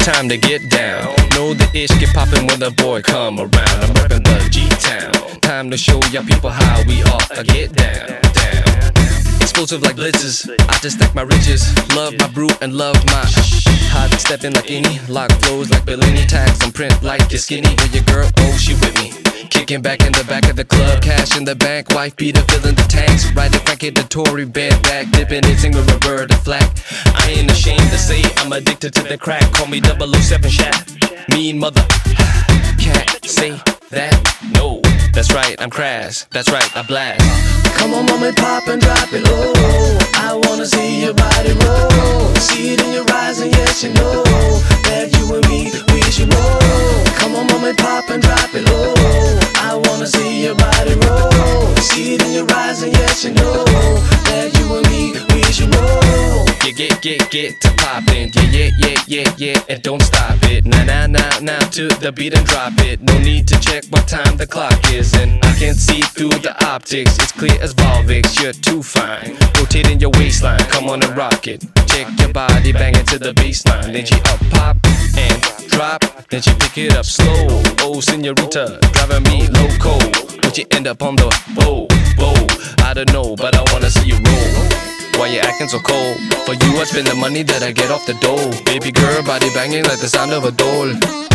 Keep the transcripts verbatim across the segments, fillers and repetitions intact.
time to get down. Know the ish get poppin' when the boy come around. I'm reppin' the G-Town. Time to show ya people how we ought to get down, down. Explosive like blitzes, I just stack my riches. Love my brew and love my hot steppin' like any. Lock flows like Bellini, tags and print like you're skinny. With your girl, oh she with me. Kicking back in the back of the club, cash in the bank, wife beater filling the tanks. Riding Frankie the Tory, bed back, dipping it, singing Roberta Flack. I ain't ashamed to say I'm addicted to the crack. Call me double oh seven Shaq. Mean mother, can't say that, no. That's right, I'm crass, that's right, I blast. Come on, mama, pop and drop it low. I wanna see your body roll. See it in your eyes, and yes, you know that you and me, we should roll. Come on, mama, pop and drop it low. I wanna see your body roll. See it in your eyes, and yes, you know that you and me, we should roll. Yeah, get, get, get to poppin'. Yeah, yeah, yeah, yeah, yeah, and don't stop it. Now, now, now, now, to the beat and drop it. No need to check what time the clock is, and I can see through the optics. It's clear as Volvix, you're too fine. Rotating your waistline, come on and rock it. Check your body, bang it to the baseline. Then she up, pop, and drop. Then she pick it up slow. Oh, senorita, driving me loco. But you end up on the bow, bow. I don't know, but I wanna see you roll. Why you acting so cold? For you I spend the money that I get off the dough. Baby girl, body banging like the sound of a doll.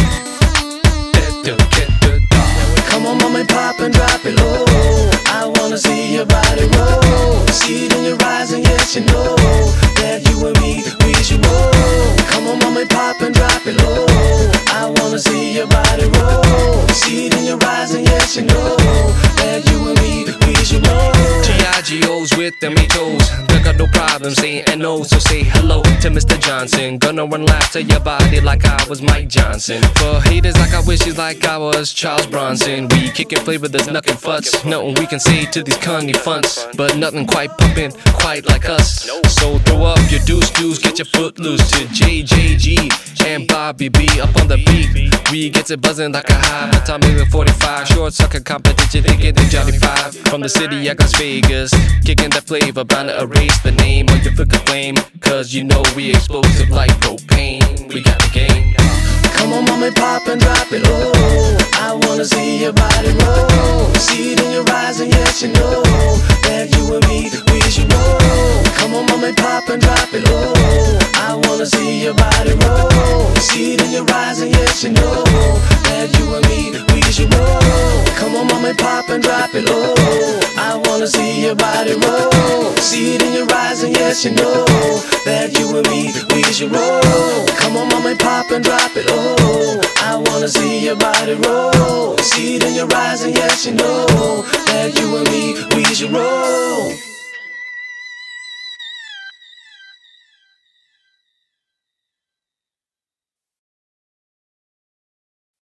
Come on, mama, pop and drop it low. I wanna see your body roll. See it in your eyes, and yes, you know that you and me, we should roll. Come on, mama, pop and drop it low. I wanna see your body roll. See it in your eyes, and yes, you know that you and me, we should roll. G I G Os with them H Os. They got no problem saying no, so say hello to Mister Johnson. Gonna run laps to your body like I was Mike Johnson. For haters like I wish he's like I was Charles Bronson. We kickin' flavor, there's nothing futs. Nothing we can say to these cungy funts, but nothing quite pumpin' quite like us. So throw up your deuce deuce, get your foot loose to J J G and Bobby B up on the beat. We gets it buzzing like a high. My time is forty-five. Short sucker competition, they get the Johnny Five. From the city of Las Vegas, kicking that flavor, bound to erase the name of your flicker flame. Cause you know we explosive like propane. We got the game. Come on, mama, pop and drop it low. I wanna see your body roll. See it in your eyes, and yes, you know that you and me, we should roll. Come on, mama, pop and drop it low. I wanna see your body roll. See it in your eyes, and yes, you know that you and me, we should roll. Come on, mama, pop and drop it low. I wanna see your body roll. See it in your eyes, and yes, you know that you and me, we should roll. Come on, mama, pop and drop it low. I wanna see your body roll. See it in your eyes, and yes, you know that you and me, we should roll.